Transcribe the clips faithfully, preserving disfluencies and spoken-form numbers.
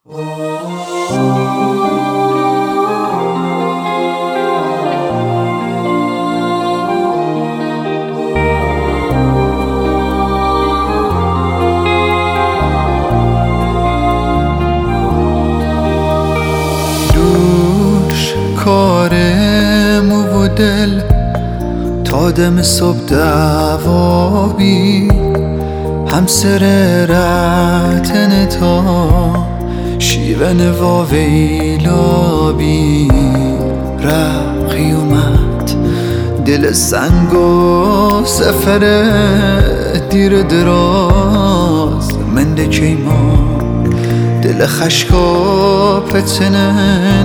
دوش کار مو و دل تا دم صبح دوابی همسر رتن تا شیون واویلابی رقی اومد دل سنگ و سفر دیر دراز منده کیما دل خشکا پتنن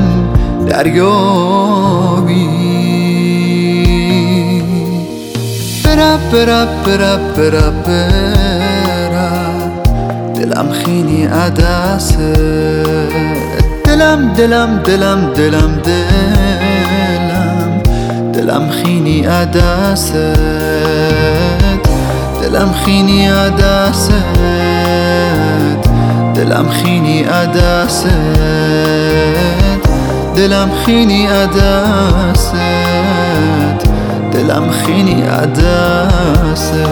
دریابی برب برب برب برب برب دلم خینی عدسه دلم دلم دلم دلم دلم دلم خینی عدسه دلم خینی عدسه دلم خینی عدسه دلم خینی عدسه دلم خینی عدسه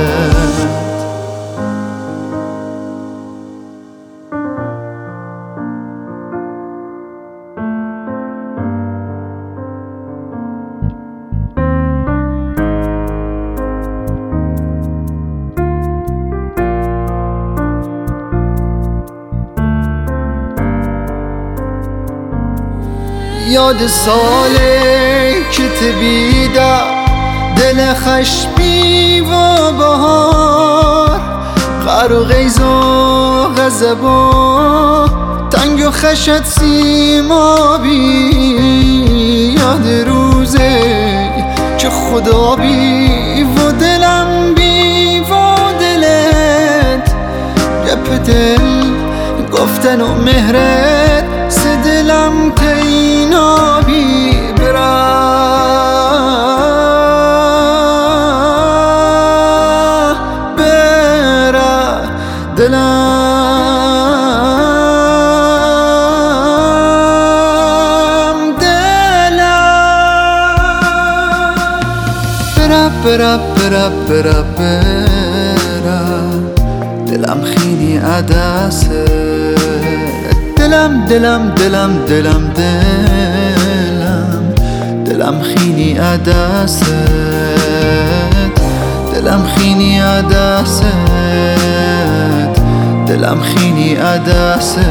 یاد ساله که تبیده دل خشبی و بهار قر و غیز و غضب و تنگ و خشت سیمابی یاد روزه که خدا بی و دلم بی و دلت گپ دل گفتن و مهرت سه دلم تینابی برا برا دلم دلم برا برا برا برا دلم خینی عدسه دلم دلم دلم دلم دلم دلم خینی عدسه دلم خینی عدسه دلم خینی عدسه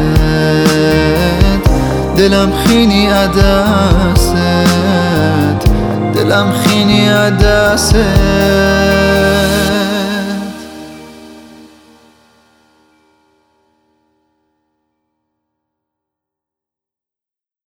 دلم خینی عدسه دلم خینی عدسه